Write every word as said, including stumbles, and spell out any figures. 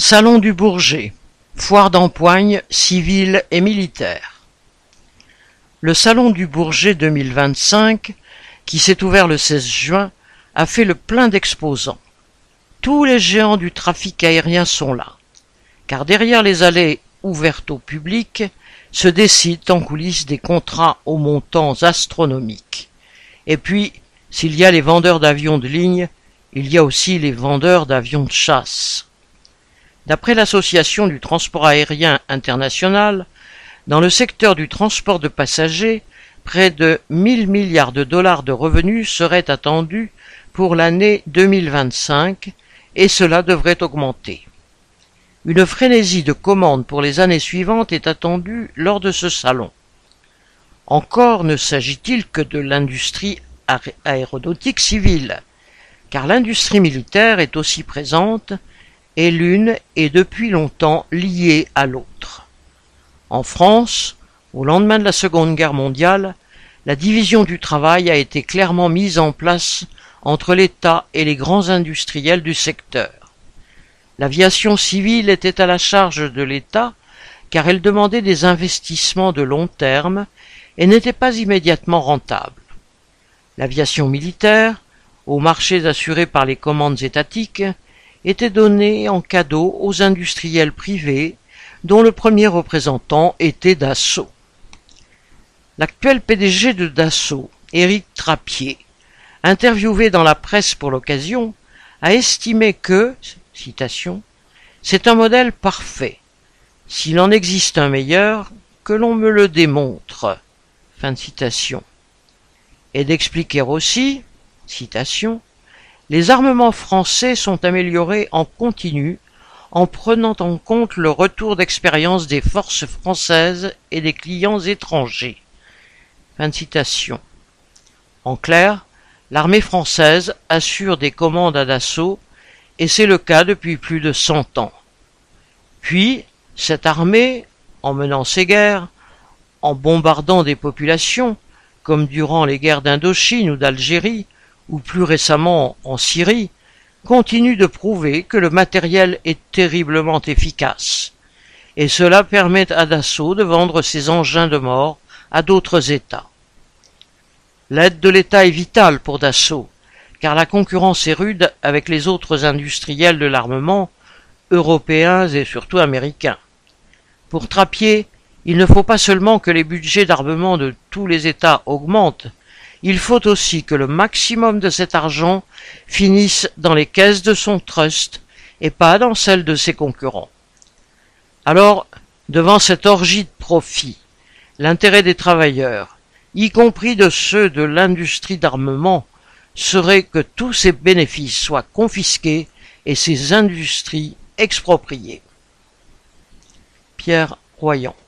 Salon du Bourget, foire d'empoigne civile et militaire. Le Salon du Bourget deux mille vingt-cinq, qui s'est ouvert le seize juin, a fait le plein d'exposants. Tous les géants du trafic aérien sont là, car derrière les allées ouvertes au public se décident en coulisses des contrats aux montants astronomiques. Et puis, s'il y a les vendeurs d'avions de ligne, il y a aussi les vendeurs d'avions de chasse. D'après l'Association du transport aérien international, dans le secteur du transport de passagers, près de mille milliards de dollars de revenus seraient attendus pour l'année deux mille vingt-cinq, et cela devrait augmenter. Une frénésie de commandes pour les années suivantes est attendue lors de ce salon. Encore ne s'agit-il que de l'industrie aéronautique civile, car l'industrie militaire est aussi présente, et l'une est depuis longtemps liée à l'autre. En France, au lendemain de la Seconde Guerre mondiale, la division du travail a été clairement mise en place entre l'État et les grands industriels du secteur. L'aviation civile était à la charge de l'État car elle demandait des investissements de long terme et n'était pas immédiatement rentable. L'aviation militaire, aux marchés assurés par les commandes étatiques, était donnée en cadeau aux industriels privés dont le premier représentant était Dassault. L'actuel P D G de Dassault, Éric Trappier, interviewé dans la presse pour l'occasion, a estimé que, citation, « c'est un modèle parfait. S'il en existe un meilleur, que l'on me le démontre. » Fin de citation. Et d'expliquer aussi, citation, « les armements français sont améliorés en continu en prenant en compte le retour d'expérience des forces françaises et des clients étrangers. » Fin de citation. En clair, l'armée française assure des commandes à Dassault, et c'est le cas depuis plus de cent ans. Puis, cette armée, en menant ses guerres, en bombardant des populations, comme durant les guerres d'Indochine ou d'Algérie, ou plus récemment en Syrie, continue de prouver que le matériel est terriblement efficace. Et cela permet à Dassault de vendre ses engins de mort à d'autres États. L'aide de l'État est vitale pour Dassault, car la concurrence est rude avec les autres industriels de l'armement, européens et surtout américains. Pour Trappier, il ne faut pas seulement que les budgets d'armement de tous les États augmentent, il faut aussi que le maximum de cet argent finisse dans les caisses de son trust et pas dans celles de ses concurrents. Alors, devant cette orgie de profit, l'intérêt des travailleurs, y compris de ceux de l'industrie d'armement, serait que tous ces bénéfices soient confisqués et ces industries expropriées. Pierre Royan.